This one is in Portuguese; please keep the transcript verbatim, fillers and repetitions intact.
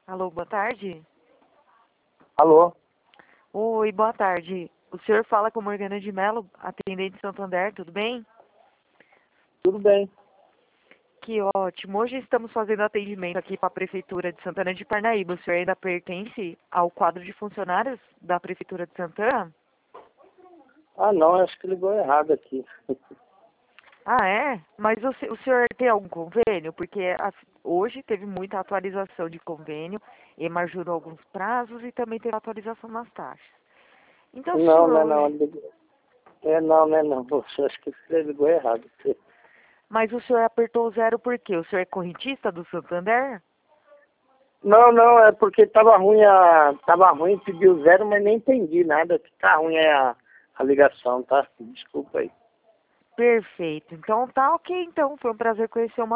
Alô, boa tarde. Alô? Oi, boa tarde. O senhor fala com Morgana de Mello, atendente de Santander, tudo bem? Tudo bem. Que ótimo. Hoje estamos fazendo atendimento aqui para a Prefeitura de Santana de Parnaíba. O senhor ainda pertence ao quadro de funcionários da Prefeitura de Santana? Ah, não, acho que ligou errado aqui. Ah, é? Mas o, se- o senhor tem algum convênio? Porque a- hoje teve muita atualização de convênio, emarjurou alguns prazos e também teve atualização nas taxas. Então, o Não, senhor não, é não. hoje... ligou- É, não, não é não. Você acho que você ligou errado. Mas o senhor apertou o zero por quê? O senhor é correntista do Santander? Não, não, é porque tava ruim a. Tava ruim, pediu zero, mas nem entendi nada. Que tá ruim é a, a ligação, tá? Desculpa aí. Perfeito. Então tá ok, então. Foi um prazer conhecer uma